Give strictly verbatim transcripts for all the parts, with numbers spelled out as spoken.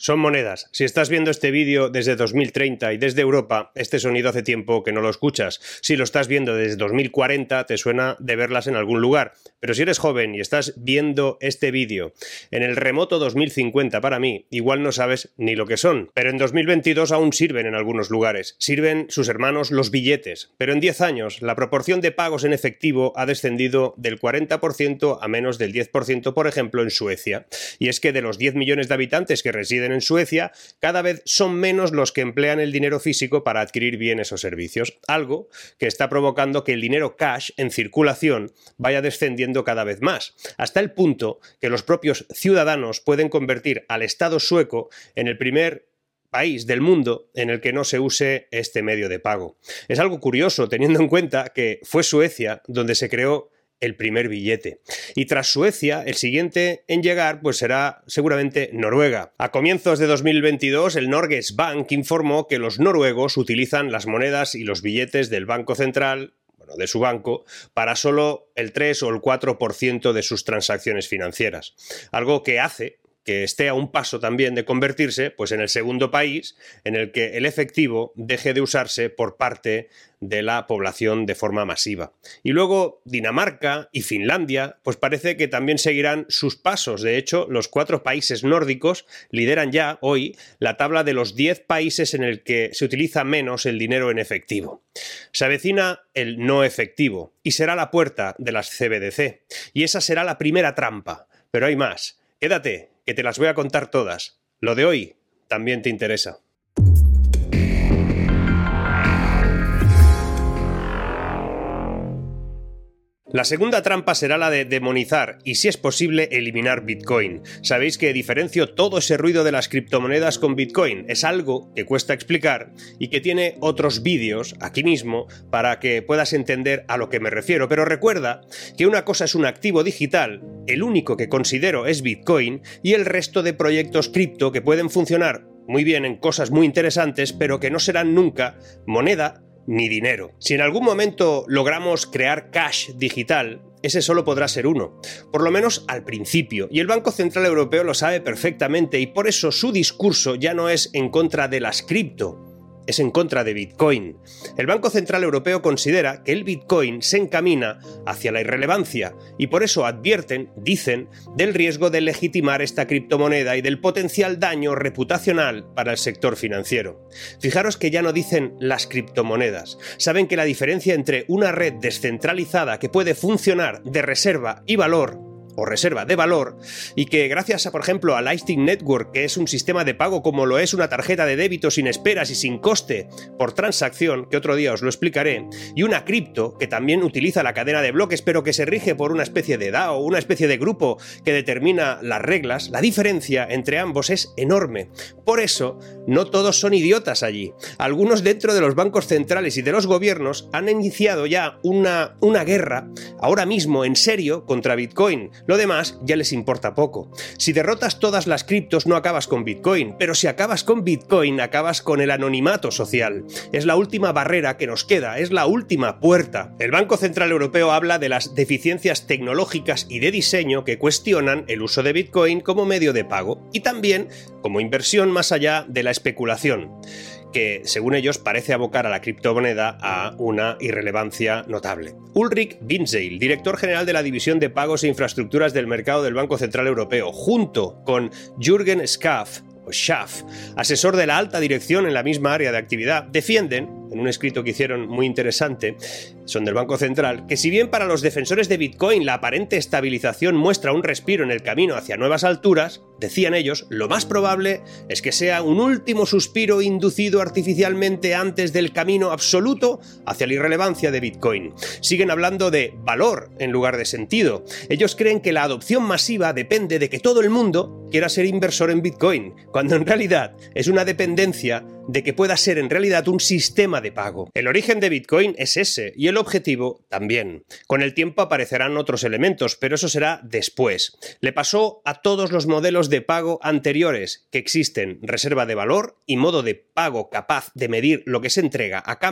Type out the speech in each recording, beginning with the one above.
Son monedas. Si estás viendo este vídeo desde dos mil treinta y desde Europa, este sonido hace tiempo que no lo escuchas. Si lo estás viendo desde dos mil cuarenta, te suena de verlas en algún lugar. Pero si eres joven y estás viendo este vídeo en el remoto dos mil cincuenta para mí, igual no sabes ni lo que son. Pero en dos mil veintidós aún sirven en algunos lugares. Sirven sus hermanos los billetes. Pero en diez años, la proporción de pagos en efectivo ha descendido del cuarenta por ciento a menos del diez por ciento, por ejemplo, en Suecia. Y es que de los diez millones de habitantes que residen en Suecia, cada vez son menos los que emplean el dinero físico para adquirir bienes o servicios, algo que está provocando que el dinero cash en circulación vaya descendiendo cada vez más, hasta el punto que los propios ciudadanos pueden convertir al Estado sueco en el primer país del mundo en el que no se use este medio de pago. Es algo curioso teniendo en cuenta que fue Suecia donde se creó el primer billete. Y tras Suecia, el siguiente en llegar pues será seguramente Noruega. A comienzos de dos mil veintidós, el Norges Bank informó que los noruegos utilizan las monedas y los billetes del Banco Central, bueno, de su banco, para solo el tres o el cuatro por ciento de sus transacciones financieras. Algo que hace que esté a un paso también de convertirse pues, en el segundo país en el que el efectivo deje de usarse por parte de la población de forma masiva. Y luego Dinamarca y Finlandia pues parece que también seguirán sus pasos. De hecho, los cuatro países nórdicos lideran ya hoy la tabla de los diez países en el que se utiliza menos el dinero en efectivo. Se avecina el no efectivo y será la puerta de las C B D C. Y esa será la primera trampa. Pero hay más. Quédate, que te las voy a contar todas. Lo de hoy también te interesa. La segunda trampa será la de demonizar y, si es posible, eliminar Bitcoin. Sabéis que diferencio todo ese ruido de las criptomonedas con Bitcoin. Es algo que cuesta explicar y que tiene otros vídeos aquí mismo para que puedas entender a lo que me refiero. Pero recuerda que una cosa es un activo digital, el único que considero es Bitcoin, y el resto de proyectos cripto que pueden funcionar muy bien en cosas muy interesantes, pero que no serán nunca moneda ni dinero. Si en algún momento logramos crear cash digital, ese solo podrá ser uno, por lo menos al principio, y el Banco Central Europeo lo sabe perfectamente, y por eso su discurso ya no es en contra de las cripto, es en contra de Bitcoin. El Banco Central Europeo considera que el Bitcoin se encamina hacia la irrelevancia y por eso advierten, dicen, del riesgo de legitimar esta criptomoneda y del potencial daño reputacional para el sector financiero. Fijaros que ya no dicen las criptomonedas. Saben que la diferencia entre una red descentralizada que puede funcionar de reserva y valor o reserva de valor, y que gracias a, por ejemplo, a Lightning Network, que es un sistema de pago como lo es una tarjeta de débito sin esperas y sin coste por transacción, que otro día os lo explicaré, y una cripto que también utiliza la cadena de bloques, pero que se rige por una especie de DAO, una especie de grupo que determina las reglas, la diferencia entre ambos es enorme. Por eso, no todos son idiotas allí. Algunos dentro de los bancos centrales y de los gobiernos han iniciado ya una, una guerra, ahora mismo en serio, contra Bitcoin. Lo demás ya les importa poco. Si derrotas todas las criptos no acabas con Bitcoin, pero si acabas con Bitcoin acabas con el anonimato social. Es la última barrera que nos queda, es la última puerta. El Banco Central Europeo habla de las deficiencias tecnológicas y de diseño que cuestionan el uso de Bitcoin como medio de pago y también como inversión más allá de la especulación, que, según ellos, parece abocar a la criptomoneda a una irrelevancia notable. Ulrich Winzell, director general de la División de Pagos e Infraestructuras del Mercado del Banco Central Europeo, junto con Jürgen Schaaf, o Schaaf, asesor de la alta dirección en la misma área de actividad, defienden, en un escrito que hicieron muy interesante, son del Banco Central, que si bien para los defensores de Bitcoin la aparente estabilización muestra un respiro en el camino hacia nuevas alturas, decían ellos, lo más probable es que sea un último suspiro inducido artificialmente antes del camino absoluto hacia la irrelevancia de Bitcoin. Siguen hablando de valor en lugar de sentido. Ellos creen que la adopción masiva depende de que todo el mundo quiera ser inversor en Bitcoin, cuando en realidad es una dependencia de que pueda ser en realidad un sistema de pago. El origen de Bitcoin es ese, y el objetivo también. Con el tiempo aparecerán otros elementos, pero eso será después. Le pasó a todos los modelos de pago anteriores que existen: reserva de valor y modo de pago capaz de medir lo que se entrega a cambio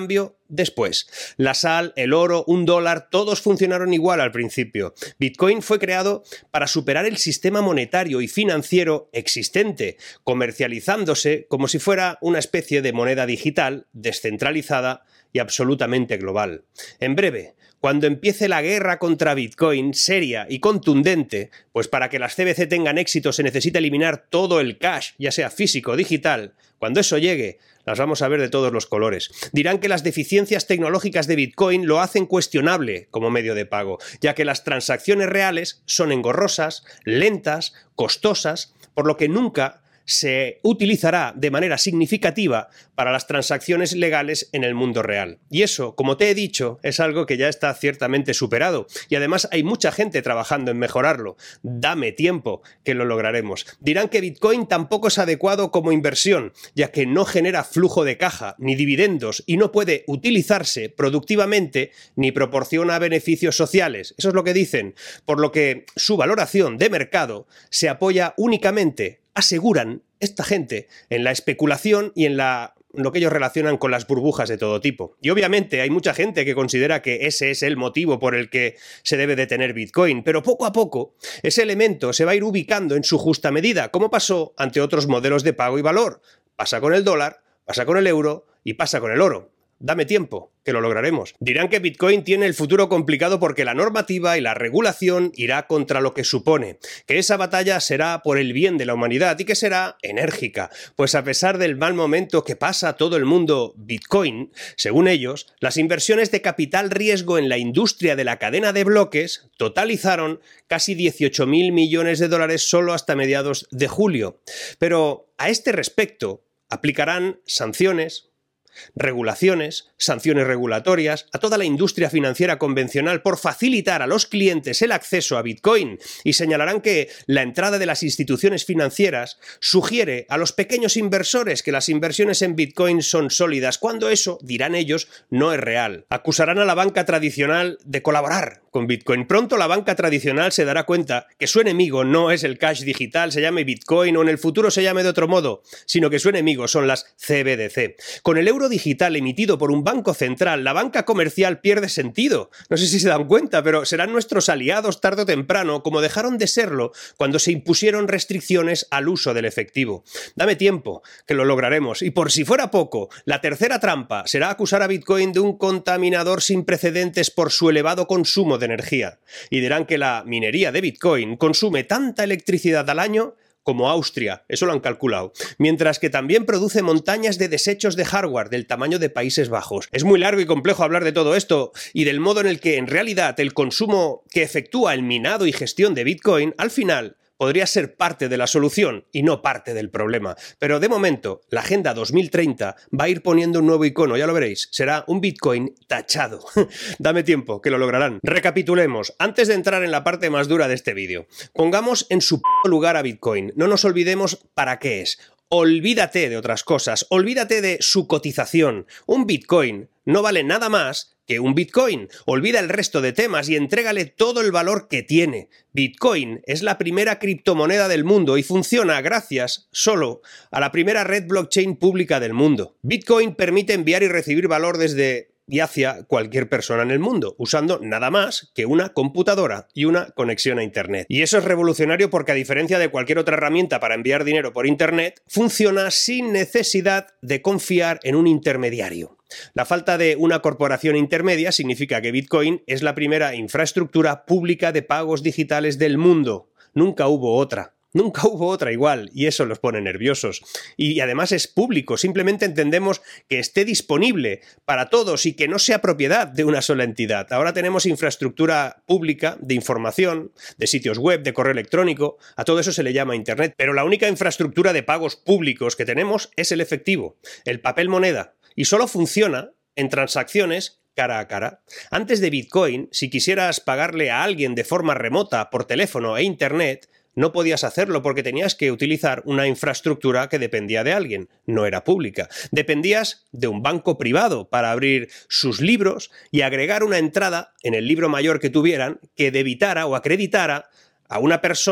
después. La sal, el oro, un dólar, todos funcionaron igual al principio. Bitcoin fue creado para superar el sistema monetario y financiero existente, comercializándose como si fuera una especie de moneda digital, descentralizada y absolutamente global. En breve, cuando empiece la guerra contra Bitcoin, seria y contundente, pues para que las C B C tengan éxito se necesita eliminar todo el cash, ya sea físico o digital, cuando eso llegue, las vamos a ver de todos los colores. Dirán que las deficiencias tecnológicas de Bitcoin lo hacen cuestionable como medio de pago, ya que las transacciones reales son engorrosas, lentas, costosas, por lo que nunca se utilizará de manera significativa para las transacciones legales en el mundo real. Y eso, como te he dicho, es algo que ya está ciertamente superado. Y además hay mucha gente trabajando en mejorarlo. Dame tiempo, que lo lograremos. Dirán que Bitcoin tampoco es adecuado como inversión, ya que no genera flujo de caja ni dividendos y no puede utilizarse productivamente ni proporciona beneficios sociales. Eso es lo que dicen. Por lo que su valoración de mercado se apoya únicamente, aseguran esta gente, en la especulación y en la lo que ellos relacionan con las burbujas de todo tipo. Y obviamente hay mucha gente que considera que ese es el motivo por el que se debe de tener Bitcoin, pero poco a poco ese elemento se va a ir ubicando en su justa medida, como pasó ante otros modelos de pago y valor. Pasa con el dólar, pasa con el euro y pasa con el oro. Dame tiempo, que lo lograremos. Dirán que Bitcoin tiene el futuro complicado porque la normativa y la regulación irá contra lo que supone, que esa batalla será por el bien de la humanidad y que será enérgica, pues a pesar del mal momento que pasa todo el mundo Bitcoin, según ellos, las inversiones de capital riesgo en la industria de la cadena de bloques totalizaron casi dieciocho mil millones de dólares solo hasta mediados de julio. Pero a este respecto, aplicarán sanciones, regulaciones, sanciones regulatorias a toda la industria financiera convencional por facilitar a los clientes el acceso a Bitcoin y señalarán que la entrada de las instituciones financieras sugiere a los pequeños inversores que las inversiones en Bitcoin son sólidas, cuando eso, dirán ellos, no es real. Acusarán a la banca tradicional de colaborar con Bitcoin. Pronto la banca tradicional se dará cuenta que su enemigo no es el cash digital, se llame Bitcoin o en el futuro se llame de otro modo, sino que su enemigo son las C B D C. Con el euro digital emitido por un banco central, la banca comercial pierde sentido. No sé si se dan cuenta, pero serán nuestros aliados tarde o temprano, como dejaron de serlo cuando se impusieron restricciones al uso del efectivo. Dame tiempo, que lo lograremos. Y por si fuera poco, la tercera trampa será acusar a Bitcoin de un contaminador sin precedentes por su elevado consumo de energía. Y dirán que la minería de Bitcoin consume tanta electricidad al año como Austria, eso lo han calculado, mientras que también produce montañas de desechos de hardware del tamaño de Países Bajos. Es muy largo y complejo hablar de todo esto y del modo en el que en realidad el consumo que efectúa el minado y gestión de Bitcoin al final podría ser parte de la solución y no parte del problema. Pero de momento, la Agenda dos mil treinta va a ir poniendo un nuevo icono, ya lo veréis. Será un Bitcoin tachado. Dame tiempo, que lo lograrán. Recapitulemos, antes de entrar en la parte más dura de este vídeo. Pongamos en su p*** lugar a Bitcoin. No nos olvidemos para qué es. Olvídate de otras cosas. Olvídate de su cotización. Un Bitcoin no vale nada más que un Bitcoin. Olvida el resto de temas y entrégale todo el valor que tiene. Bitcoin es la primera criptomoneda del mundo y funciona gracias solo a la primera red blockchain pública del mundo. Bitcoin permite enviar y recibir valor desde y hacia cualquier persona en el mundo, usando nada más que una computadora y una conexión a Internet. Y eso es revolucionario porque, a diferencia de cualquier otra herramienta para enviar dinero por Internet, funciona sin necesidad de confiar en un intermediario. La falta de una corporación intermedia significa que Bitcoin es la primera infraestructura pública de pagos digitales del mundo. Nunca hubo otra. Nunca hubo otra igual, y eso los pone nerviosos. Y además es público, simplemente entendemos que esté disponible para todos y que no sea propiedad de una sola entidad. Ahora tenemos infraestructura pública de información, de sitios web, de correo electrónico, a todo eso se le llama Internet, pero la única infraestructura de pagos públicos que tenemos es el efectivo, el papel moneda, y solo funciona en transacciones cara a cara. Antes de Bitcoin, si quisieras pagarle a alguien de forma remota por teléfono e Internet, no podías hacerlo porque tenías que utilizar una infraestructura que dependía de alguien, no era pública. Dependías de un banco privado para abrir sus libros y agregar una entrada en el libro mayor que tuvieran que debitara o acreditara a una persona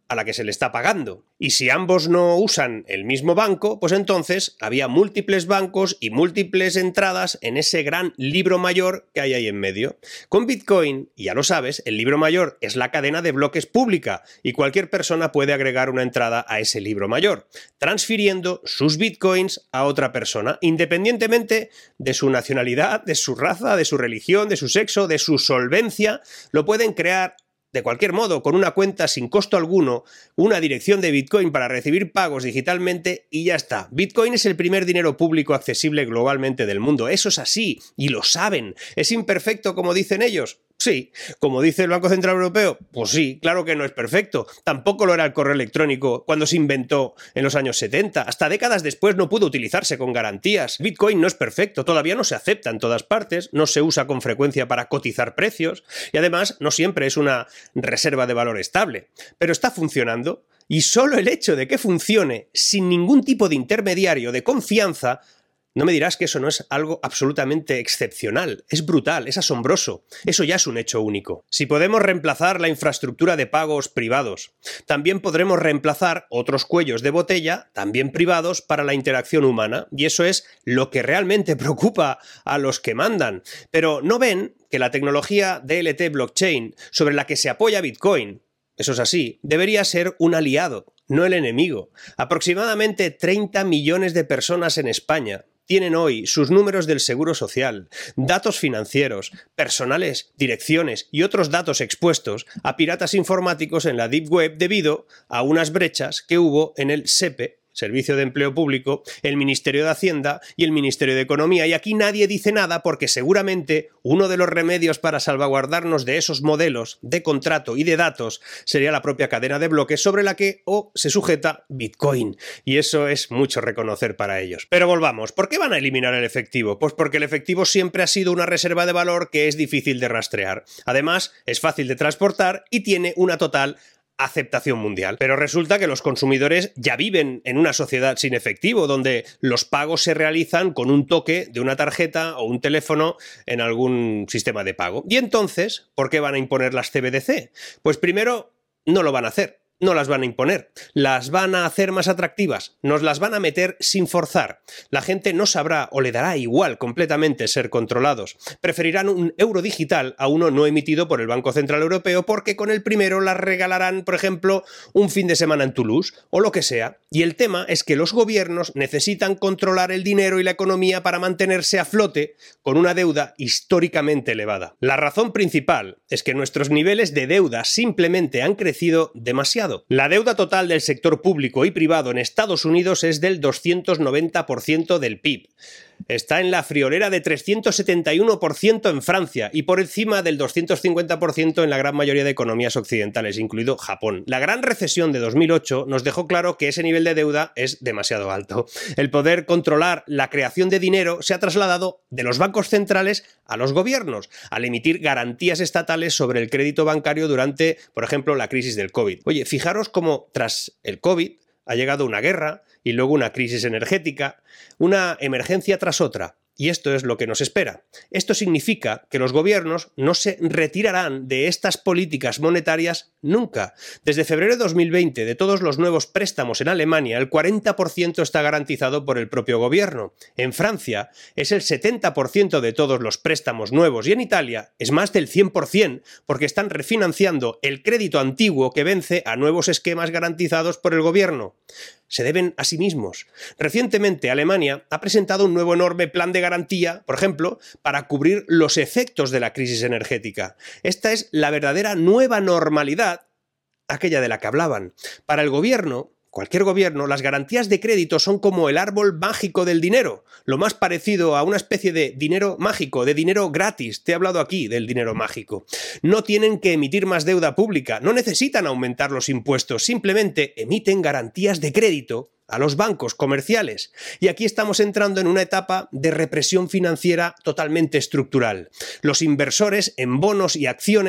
a la que se le está pagando. Y si ambos no usan el mismo banco, pues entonces había múltiples bancos y múltiples entradas en ese gran libro mayor que hay ahí en medio. Con Bitcoin, y ya lo sabes, el libro mayor es la cadena de bloques pública y cualquier persona puede agregar una entrada a ese libro mayor, transfiriendo sus Bitcoins a otra persona, independientemente de su nacionalidad, de su raza, de su religión, de su sexo, de su solvencia. Lo pueden crear de cualquier modo, con una cuenta sin costo alguno, una dirección de Bitcoin para recibir pagos digitalmente y ya está. Bitcoin es el primer dinero público accesible globalmente del mundo. Eso es así, y lo saben. ¿Es imperfecto como dicen ellos? Sí. ¿Como dice el Banco Central Europeo? Pues sí, claro que no es perfecto. Tampoco lo era el correo electrónico cuando se inventó en los años setenta. Hasta décadas después no pudo utilizarse con garantías. Bitcoin no es perfecto, todavía no se acepta en todas partes, no se usa con frecuencia para cotizar precios y además no siempre es una reserva de valor estable. Pero está funcionando y solo el hecho de que funcione sin ningún tipo de intermediario de confianza. No me dirás que eso no es algo absolutamente excepcional, es brutal, es asombroso, eso ya es un hecho único. Si podemos reemplazar la infraestructura de pagos privados, también podremos reemplazar otros cuellos de botella, también privados, para la interacción humana, y eso es lo que realmente preocupa a los que mandan. Pero no ven que la tecnología D L T blockchain sobre la que se apoya Bitcoin, eso es así, debería ser un aliado, no el enemigo. Aproximadamente treinta millones de personas en España tienen hoy sus números del Seguro Social, datos financieros, personales, direcciones y otros datos expuestos a piratas informáticos en la Deep Web debido a unas brechas que hubo en el S E P E, Servicio de Empleo Público, el Ministerio de Hacienda y el Ministerio de Economía. Y aquí nadie dice nada porque seguramente uno de los remedios para salvaguardarnos de esos modelos de contrato y de datos sería la propia cadena de bloques sobre la que o se sujeta Bitcoin. Y eso es mucho reconocer para ellos. Pero volvamos, ¿por qué van a eliminar el efectivo? Pues porque el efectivo siempre ha sido una reserva de valor que es difícil de rastrear. Además, es fácil de transportar y tiene una total aceptación mundial. Pero resulta que los consumidores ya viven en una sociedad sin efectivo, donde los pagos se realizan con un toque de una tarjeta o un teléfono en algún sistema de pago. Y entonces, ¿por qué van a imponer las C B D C? Pues primero, no lo van a hacer. No las van a imponer, las van a hacer más atractivas, nos las van a meter sin forzar. La gente no sabrá o le dará igual completamente ser controlados. Preferirán un euro digital a uno no emitido por el Banco Central Europeo porque con el primero las regalarán, por ejemplo, un fin de semana en Toulouse o lo que sea. Y el tema es que los gobiernos necesitan controlar el dinero y la economía para mantenerse a flote con una deuda históricamente elevada. La razón principal es que nuestros niveles de deuda simplemente han crecido demasiado. La deuda total del sector público y privado en Estados Unidos es del doscientos noventa por ciento del P I B. Está en la friolera de trescientos setenta y uno por ciento en Francia y por encima del doscientos cincuenta por ciento en la gran mayoría de economías occidentales, incluido Japón. La gran recesión de dos mil ocho nos dejó claro que ese nivel de deuda es demasiado alto. El poder controlar la creación de dinero se ha trasladado de los bancos centrales a los gobiernos, al emitir garantías estatales sobre el crédito bancario durante, por ejemplo, la crisis del COVID. Oye, fijaros cómo tras el COVID ha llegado una guerra y luego una crisis energética, una emergencia tras otra. Y esto es lo que nos espera. Esto significa que los gobiernos no se retirarán de estas políticas monetarias nunca. Desde febrero de dos mil veinte, de todos los nuevos préstamos en Alemania, el cuarenta por ciento está garantizado por el propio gobierno. En Francia es el setenta por ciento de todos los préstamos nuevos y en Italia es más del cien por ciento porque están refinanciando el crédito antiguo que vence a nuevos esquemas garantizados por el gobierno. Se deben a sí mismos. Recientemente Alemania ha presentado un nuevo enorme plan de garantía, por ejemplo, para cubrir los efectos de la crisis energética. Esta es la verdadera nueva normalidad, aquella de la que hablaban. Para el gobierno, cualquier gobierno, las garantías de crédito son como el árbol mágico del dinero, lo más parecido a una especie de dinero mágico, de dinero gratis. Te he hablado aquí del dinero mágico. No tienen que emitir más deuda pública, no necesitan aumentar los impuestos, simplemente emiten garantías de crédito a los bancos comerciales. Y aquí estamos entrando en una etapa de represión financiera totalmente estructural. Los inversores en bonos y acciones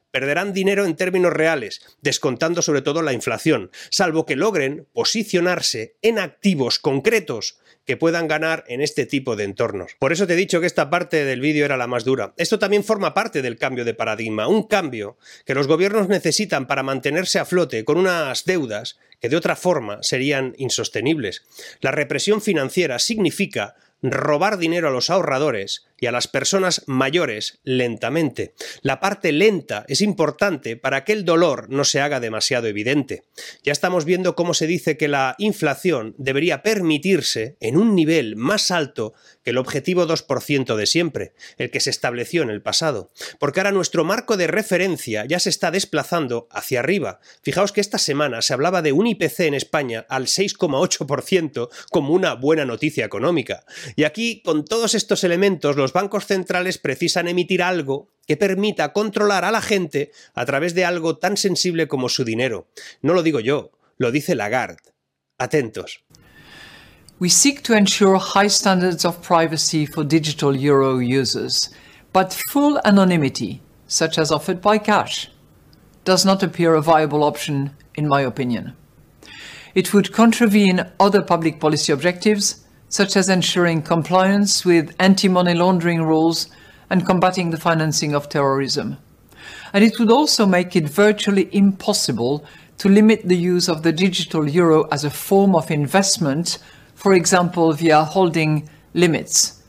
perderán dinero en términos reales, descontando sobre todo la inflación, salvo que logren posicionarse en activos concretos que puedan ganar en este tipo de entornos. Por eso te he dicho que esta parte del vídeo era la más dura. Esto también forma parte del cambio de paradigma, un cambio que los gobiernos necesitan para mantenerse a flote con unas deudas que de otra forma serían insostenibles. La represión financiera significa robar dinero a los ahorradores y a las personas mayores lentamente. La parte lenta es importante para que el dolor no se haga demasiado evidente. Ya estamos viendo cómo se dice que la inflación debería permitirse en un nivel más alto que el objetivo dos por ciento de siempre, el que se estableció en el pasado. Porque ahora nuestro marco de referencia ya se está desplazando hacia arriba. Fijaos que esta semana se hablaba de un I P C en España al seis coma ocho por ciento como una buena noticia económica. Y aquí, con todos estos elementos, los bancos centrales precisan emitir algo que permita controlar a la gente a través de algo tan sensible como su dinero. No lo digo yo, lo dice Lagarde. Atentos. We seek to ensure high standards of privacy for digital euro users, but full anonymity, such as offered by Cash, does not appear a viable option, in my opinion. It would contravene other public policy objectives, such as ensuring compliance with anti-money laundering rules and combating the financing of terrorism. And it would also make it virtually impossible to limit the use of the digital euro as a form of investment, for example via holding limits,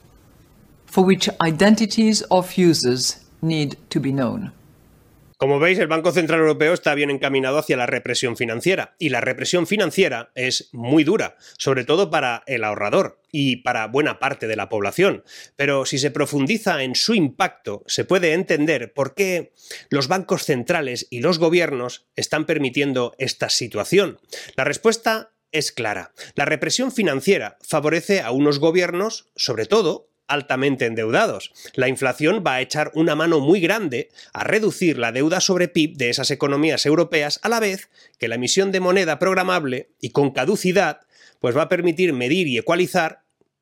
for which identities of users need to be known. Como veis, el Banco Central Europeo está bien encaminado hacia la represión financiera, y la represión financiera es muy dura, sobre todo para el ahorrador y para buena parte de la población. Pero si se profundiza en su impacto, se puede entender por qué los bancos centrales y los gobiernos están permitiendo esta situación. La respuesta es clara. La represión financiera favorece a unos gobiernos, sobre todo, altamente endeudados. La inflación va a echar una mano muy grande a reducir la deuda sobre P I B de esas economías europeas, a la vez que la emisión de moneda programable y con caducidad pues va a permitir medir y ecualizar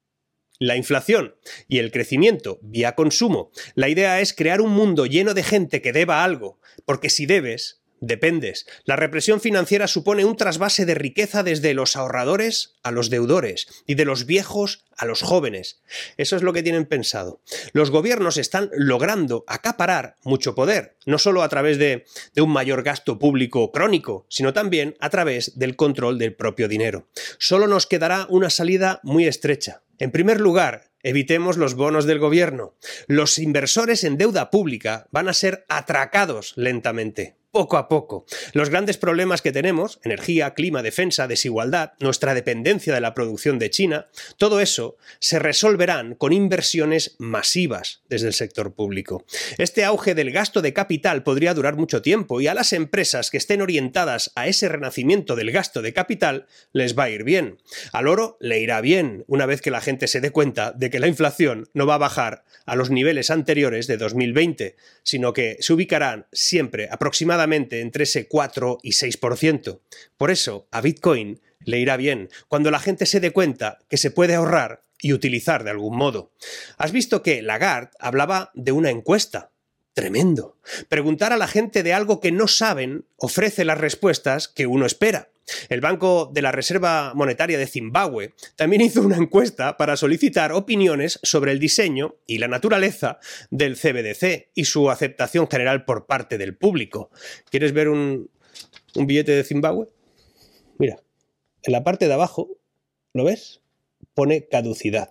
la inflación y el crecimiento vía consumo. La idea es crear un mundo lleno de gente que deba algo, porque si debes, dependes. La represión financiera supone un trasvase de riqueza desde los ahorradores a los deudores y de los viejos a los jóvenes. Eso es lo que tienen pensado. Los gobiernos están logrando acaparar mucho poder, no solo a través de, de un mayor gasto público crónico, sino también a través del control del propio dinero. Solo nos quedará una salida muy estrecha. En primer lugar, evitemos los bonos del gobierno. Los inversores en deuda pública van a ser atracados lentamente, poco a poco. Los grandes problemas que tenemos, energía, clima, defensa, desigualdad, nuestra dependencia de la producción de China, todo eso se resolverán con inversiones masivas desde el sector público. Este auge del gasto de capital podría durar mucho tiempo y a las empresas que estén orientadas a ese renacimiento del gasto de capital les va a ir bien. Al oro le irá bien una vez que la gente se dé cuenta de que la inflación no va a bajar a los niveles anteriores de dos mil veinte, sino que se ubicarán siempre aproximadamente entre ese cuatro y seis por ciento. Por eso a Bitcoin le irá bien cuando la gente se dé cuenta que se puede ahorrar y utilizar de algún modo. Has visto que Lagarde hablaba de una encuesta. Tremendo. Preguntar a la gente de algo que no saben ofrece las respuestas que uno espera. El Banco de la Reserva Monetaria de Zimbabue también hizo una encuesta para solicitar opiniones sobre el diseño y la naturaleza del C B D C y su aceptación general por parte del público. ¿Quieres ver un, un billete de Zimbabue? Mira, en la parte de abajo, ¿lo ves? Pone caducidad.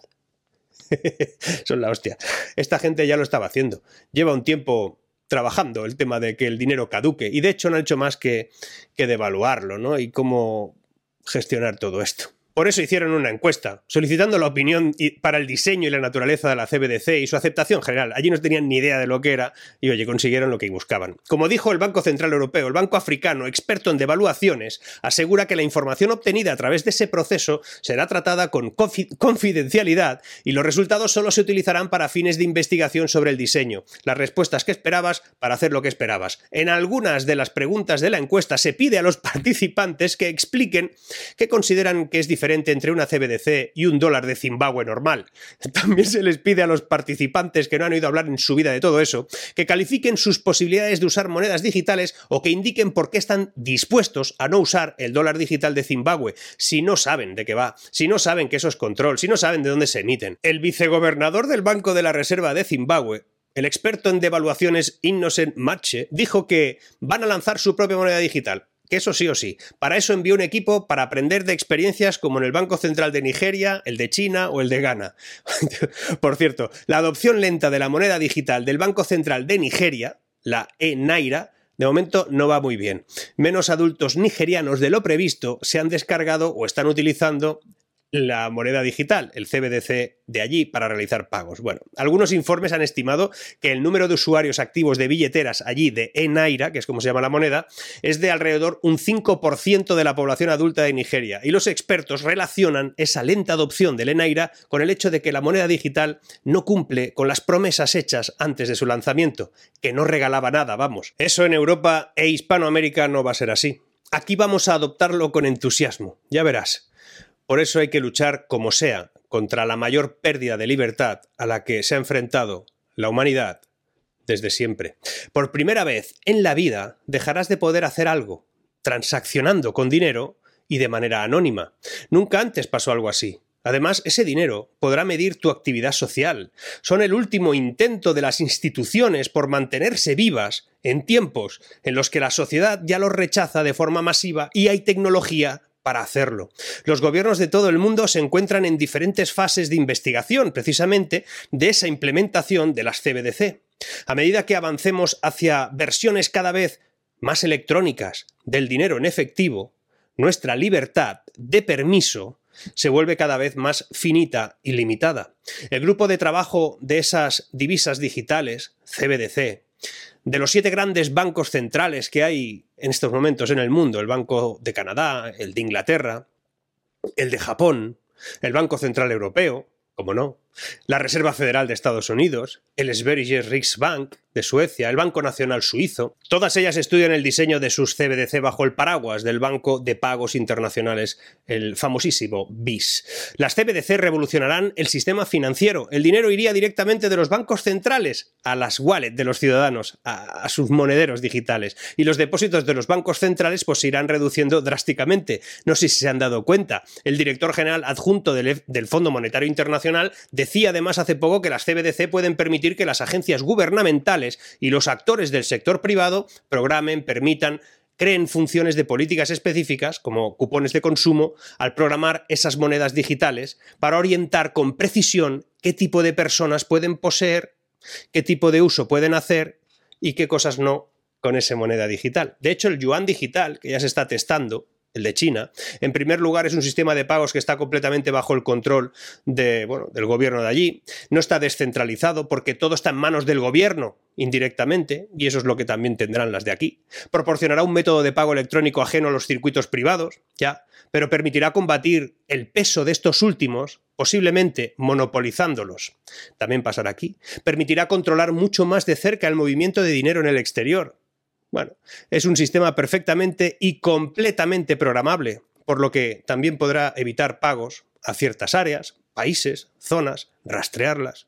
Son la hostia. Esta gente ya lo estaba haciendo. Lleva un tiempo trabajando el tema de que el dinero caduque y de hecho no han hecho más que, que devaluarlo, ¿no? Y cómo gestionar todo esto. Por eso hicieron una encuesta, solicitando la opinión para el diseño y la naturaleza de la C B D C y su aceptación general. Allí no tenían ni idea de lo que era y, oye, consiguieron lo que buscaban. Como dijo el Banco Central Europeo, el Banco Africano, experto en devaluaciones, asegura que la información obtenida a través de ese proceso será tratada con confidencialidad y los resultados solo se utilizarán para fines de investigación sobre el diseño. Las respuestas que esperabas para hacer lo que esperabas. En algunas de las preguntas de la encuesta se pide a los participantes que expliquen qué consideran que es diferente diferente entre una C B D C y un dólar de Zimbabue normal. También se les pide a los participantes que no han oído hablar en su vida de todo eso, que califiquen sus posibilidades de usar monedas digitales o que indiquen por qué están dispuestos a no usar el dólar digital de Zimbabue, si no saben de qué va, si no saben que eso es control, si no saben de dónde se emiten. El vicegobernador del Banco de la Reserva de Zimbabue, el experto en devaluaciones Innocent Matche, dijo que van a lanzar su propia moneda digital. Que eso sí o sí. Para eso envió un equipo para aprender de experiencias como en el Banco Central de Nigeria, el de China o el de Ghana. Por cierto, la adopción lenta de la moneda digital del Banco Central de Nigeria, la e-Naira, de momento no va muy bien. Menos adultos nigerianos de lo previsto se han descargado o están utilizando la moneda digital, el C B D C de allí, para realizar pagos. Bueno, algunos informes han estimado que el número de usuarios activos de billeteras allí de e-Naira, que es como se llama la moneda, es de alrededor un cinco por ciento de la población adulta de Nigeria, y los expertos relacionan esa lenta adopción del e-Naira con el hecho de que la moneda digital no cumple con las promesas hechas antes de su lanzamiento, que no regalaba nada, vamos. Eso en Europa e Hispanoamérica no va a ser así. Aquí vamos a adoptarlo con entusiasmo, ya verás. Por eso hay que luchar como sea contra la mayor pérdida de libertad a la que se ha enfrentado la humanidad desde siempre. Por primera vez en la vida dejarás de poder hacer algo, transaccionando con dinero y de manera anónima. Nunca antes pasó algo así. Además, ese dinero podrá medir tu actividad social. Son el último intento de las instituciones por mantenerse vivas en tiempos en los que la sociedad ya los rechaza de forma masiva y hay tecnología para hacerlo. Los gobiernos de todo el mundo se encuentran en diferentes fases de investigación, precisamente, de esa implementación de las C B D C. A medida que avancemos hacia versiones cada vez más electrónicas del dinero en efectivo, nuestra libertad de permiso se vuelve cada vez más finita y limitada. El grupo de trabajo de esas divisas digitales, C B D C, de los siete grandes bancos centrales que hay en estos momentos en el mundo, el Banco de Canadá, el de Inglaterra, el de Japón, el Banco Central Europeo, como no, la Reserva Federal de Estados Unidos, el Sveriges Riksbank de Suecia, el Banco Nacional Suizo, todas ellas estudian el diseño de sus C B D C bajo el paraguas del Banco de Pagos Internacionales, el famosísimo B I S. Las C B D C revolucionarán el sistema financiero. El dinero iría directamente de los bancos centrales a las wallets de los ciudadanos, a, a sus monederos digitales. Y los depósitos de los bancos centrales pues se irán reduciendo drásticamente. No sé si se han dado cuenta. El director general adjunto del, del Fondo Monetario Internacional decía además hace poco que las C B D C pueden permitir que las agencias gubernamentales y los actores del sector privado programen, permitan, creen funciones de políticas específicas, como cupones de consumo, al programar esas monedas digitales para orientar con precisión qué tipo de personas pueden poseer, qué tipo de uso pueden hacer y qué cosas no con esa moneda digital. De hecho, el yuan digital, que ya se está testando, el de China, en primer lugar es un sistema de pagos que está completamente bajo el control de, bueno, del gobierno de allí, no está descentralizado porque todo está en manos del gobierno indirectamente, y eso es lo que también tendrán las de aquí. Proporcionará un método de pago electrónico ajeno a los circuitos privados, ya, pero permitirá combatir el peso de estos últimos, posiblemente monopolizándolos. También pasará aquí. Permitirá controlar mucho más de cerca el movimiento de dinero en el exterior. Bueno, es un sistema perfectamente y completamente programable, por lo que también podrá evitar pagos a ciertas áreas, países, zonas, rastrearlas.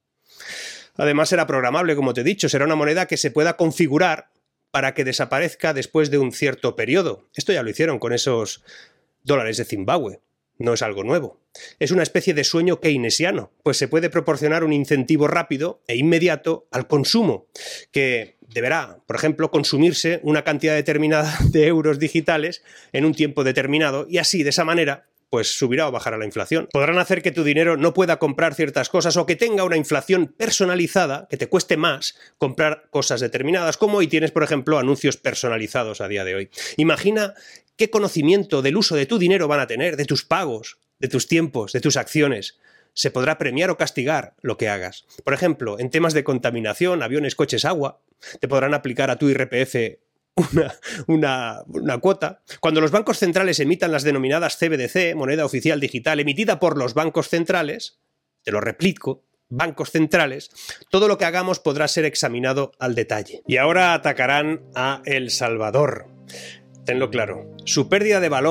Además será programable, como te he dicho, será una moneda que se pueda configurar para que desaparezca después de un cierto periodo. Esto ya lo hicieron con esos dólares de Zimbabue. No es algo nuevo. Es una especie de sueño keynesiano, pues se puede proporcionar un incentivo rápido e inmediato al consumo, que deberá, por ejemplo, consumirse una cantidad determinada de euros digitales en un tiempo determinado y así, de esa manera, pues subirá o bajará la inflación. Podrán hacer que tu dinero no pueda comprar ciertas cosas o que tenga una inflación personalizada, que te cueste más comprar cosas determinadas, como hoy tienes, por ejemplo, anuncios personalizados a día de hoy. Imagina qué conocimiento del uso de tu dinero van a tener, de tus pagos, de tus tiempos, de tus acciones. Se podrá premiar o castigar lo que hagas. Por ejemplo, en temas de contaminación, aviones, coches, agua, te podrán aplicar a tu I R P F Una, una, una cuota. Cuando los bancos centrales emitan las denominadas C B D C, moneda oficial digital, emitida por los bancos centrales, te lo replico, bancos centrales, todo lo que hagamos podrá ser examinado al detalle. Y ahora atacarán a El Salvador. Tenlo claro, su pérdida de valor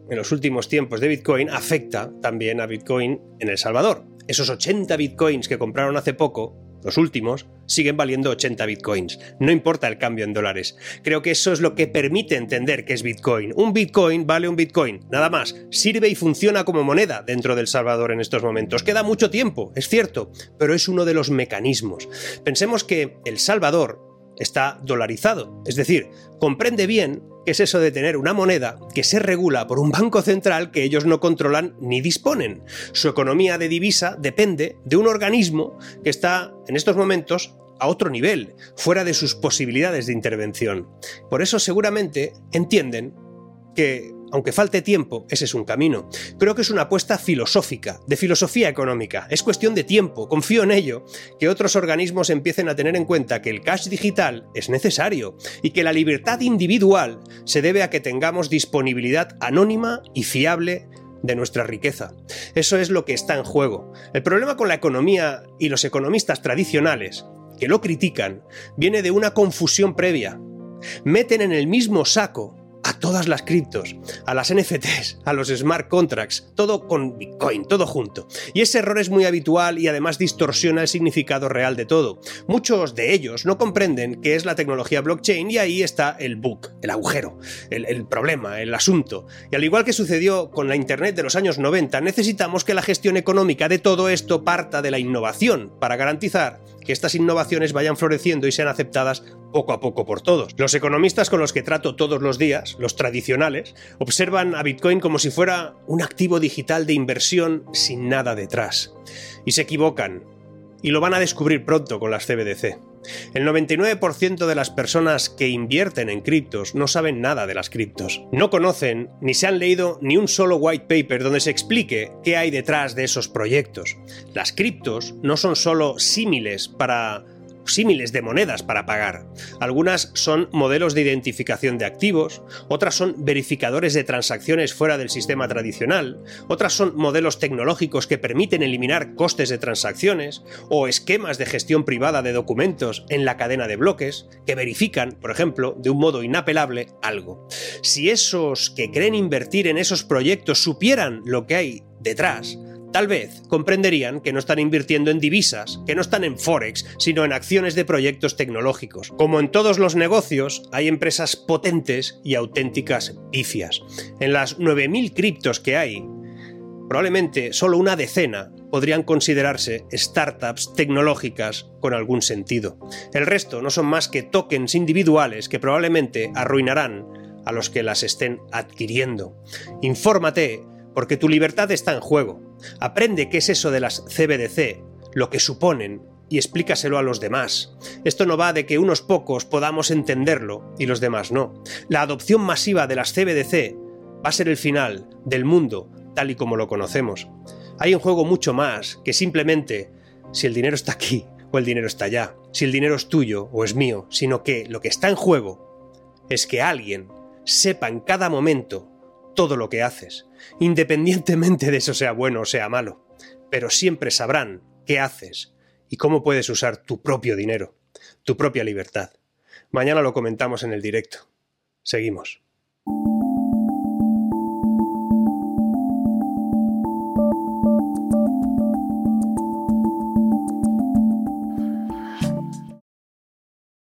en los últimos tiempos de Bitcoin afecta también a Bitcoin en El Salvador. Esos ochenta Bitcoins que compraron hace poco, los últimos, siguen valiendo ochenta Bitcoins. No importa el cambio en dólares. Creo que eso es lo que permite entender qué es Bitcoin. Un Bitcoin vale un Bitcoin, nada más. Sirve y funciona como moneda dentro de El Salvador en estos momentos. Queda mucho tiempo, es cierto, pero es uno de los mecanismos. Pensemos que El Salvador está dolarizado, es decir, comprende bien qué es eso de tener una moneda que se regula por un banco central que ellos no controlan ni disponen. Su economía de divisa depende de un organismo que está en estos momentos a otro nivel, fuera de sus posibilidades de intervención. Por eso seguramente entienden que, aunque falte tiempo, ese es un camino. Creo que es una apuesta filosófica, de filosofía económica. Es cuestión de tiempo, confío en ello, que otros organismos empiecen a tener en cuenta que el cash digital es necesario y que la libertad individual se debe a que tengamos disponibilidad anónima y fiable de nuestra riqueza. Eso es lo que está en juego. El problema con la economía y los economistas tradicionales, que lo critican, viene de una confusión previa. Meten en el mismo saco a todas las criptos, a las N F Ts, a los smart contracts, todo con Bitcoin, todo junto. Y ese error es muy habitual y además distorsiona el significado real de todo. Muchos de ellos no comprenden qué es la tecnología blockchain y ahí está el bug, el agujero, el, el problema, el asunto. Y al igual que sucedió con la Internet de los años noventa, necesitamos que la gestión económica de todo esto parta de la innovación para garantizar que estas innovaciones vayan floreciendo y sean aceptadas poco a poco por todos. Los economistas con los que trato todos los días, los tradicionales, observan a Bitcoin como si fuera un activo digital de inversión sin nada detrás. Y se equivocan. Y lo van a descubrir pronto con las C B D C. El noventa y nueve por ciento de las personas que invierten en criptos no saben nada de las criptos. No conocen ni se han leído ni un solo white paper donde se explique qué hay detrás de esos proyectos. Las criptos no son solo símiles para... símiles de monedas para pagar. Algunas son modelos de identificación de activos, otras son verificadores de transacciones fuera del sistema tradicional, otras son modelos tecnológicos que permiten eliminar costes de transacciones o esquemas de gestión privada de documentos en la cadena de bloques que verifican, por ejemplo, de un modo inapelable algo. Si esos que creen invertir en esos proyectos supieran lo que hay detrás, tal vez comprenderían que no están invirtiendo en divisas, que no están en Forex, sino en acciones de proyectos tecnológicos. Como en todos los negocios, hay empresas potentes y auténticas pifias. En las nueve mil criptos que hay, probablemente solo una decena podrían considerarse startups tecnológicas con algún sentido. El resto no son más que tokens individuales que probablemente arruinarán a los que las estén adquiriendo. Infórmate, porque tu libertad está en juego. Aprende qué es eso de las C B D C, lo que suponen, y explícaselo a los demás. Esto no va de que unos pocos podamos entenderlo y los demás no. La adopción masiva de las C B D C va a ser el final del mundo tal y como lo conocemos. Hay en juego mucho más que simplemente si el dinero está aquí o el dinero está allá, si el dinero es tuyo o es mío, sino que lo que está en juego es que alguien sepa en cada momento todo lo que haces, independientemente de eso sea bueno o sea malo, pero siempre sabrán qué haces y cómo puedes usar tu propio dinero, tu propia libertad. Mañana lo comentamos en el directo. Seguimos.